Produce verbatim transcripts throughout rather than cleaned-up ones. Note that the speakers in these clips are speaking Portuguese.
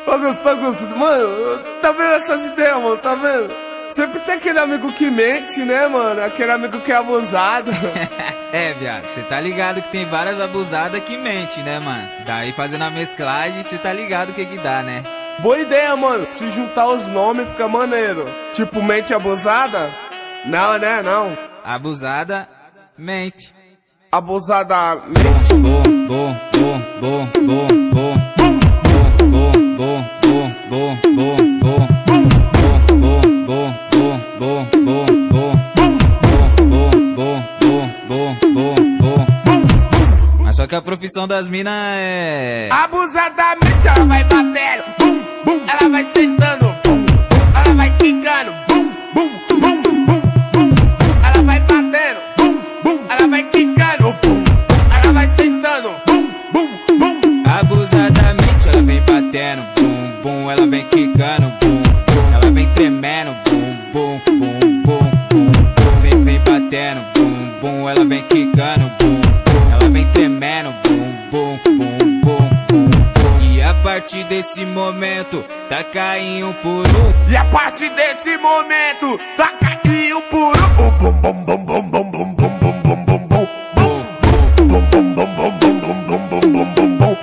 Ô, Gustavo, Gustavo, mano, tá vendo essas ideias, mano, tá vendo? Sempre tem aquele amigo que mente, né, mano? Aquele amigo que é abusado. É, viado, cê tá ligado que tem várias abusadas que mente, né, mano? Daí fazendo a mesclagem, cê tá ligado o que que dá, né? Boa ideia, mano. Se juntar os nomes fica maneiro. Tipo, mente abusada? Não, né, não. Abusada, mente. Abusada, mente. Bom, bom, bom, bom, bom, bom, bom, bom, bom, bom, bom, bom, bom, bom, bom, bom, bom, bom, bom. Mas só que a profissão das minas é... Abusadamente ela vai batendo, bum, bum. Ela vai sentando, bum, bum. Ela vai quicando, bum, bum, bum, bum, bum. Ela vai batendo, bum, bum. Ela vai quicando, bum, bum. Ela vai sentando, bum, bum, bum. Abusadamente ela vem batendo, bum, bum. Ela vem quicando, bum, bum. Ela vem tremendo, bum, bum, bum, bum, bum, bum. Vem, vem batendo, bum, bum. Ela vem quicando, bum, bum. Ela vem tremendo, bum, bum, bum, bum, bum, bum. E a partir desse momento, tá caindo um por um. E a partir desse momento, tá caindo um por um. Bum, bum, bum, bum, bum, bum, bum, bum, bum, bum, bum. Bum, bum, bum, bum, bum, bum, bum, bum, bum, bum, bum, bum.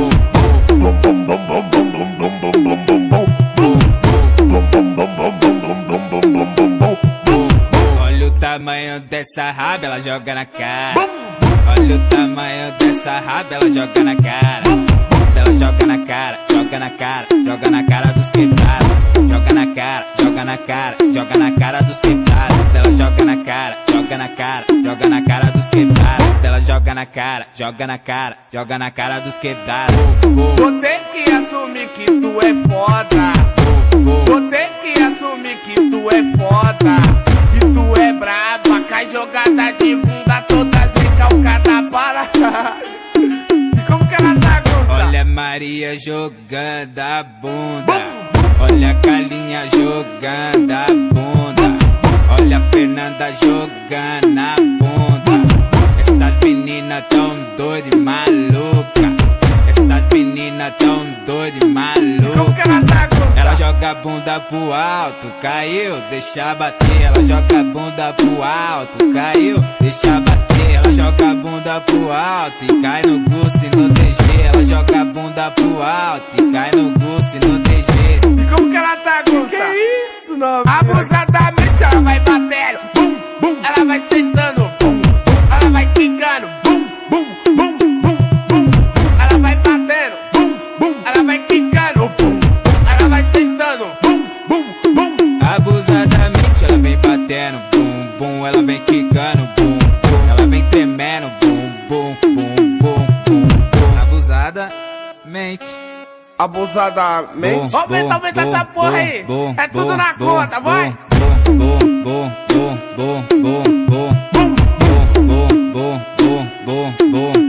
Olha o tamanho dessa raba, ela joga na cara. Olha o tamanho dessa raba, ela joga na cara. Ela joga na cara, joga na cara, joga na cara dos quebrados. Joga na cara, joga na cara, joga na cara dos quebrados. Ela joga na cara, joga na cara, joga na cara dos quebrados. Ela joga na cara, joga na cara, joga na cara dos quebrados. Vou ter que assumir que tu é foda. Vou ter que assumir que tu é foda. Que tu é braba, cai jogada de bunda toda recalcada para. E como que ela tá, Gusta? Olha Maria jogando a bunda. Olha a Carlinha jogando a bunda. Olha a Fernanda jogando a bunda. Essas meninas tão doidas e maluca. Essas meninas tão doidas e maluca. Como que ela tá, Gusta? Ela joga a bunda pro alto, caiu, deixa bater. Ela joga a bunda pro alto, caiu, deixa bater. Ela joga a bunda pro alto e cai no gosto e no D G. Ela joga a bunda pro alto e cai no gosto e no D G. E como que ela tá, Gusta? Que isso, novinha? Abusadamente ela vai batendo, bum, bum. Ela vai sentando, bum, bum. Ela vai quicando, bum, bum, bum, bum, bum. Ela vai batendo, bum, bum. Ela vai quicando, bum, bum. Ela vai sentando, bum, bum, bum. Abusadamente ela vem batendo, bum, bum. Ela vem quicando, bum, bum. Ela vem tremendo, bum, bum, bum, bum, bum, bum. Abusadamente. Abusadamente. Bom, Aumenta, bom, aumenta bom, essa porra bom, aí. bom, É tudo bom, na bom, conta, vai. Bom, bom, bom, bom, bom, bom, bom, bom, bom, bom, bom, bom, bom.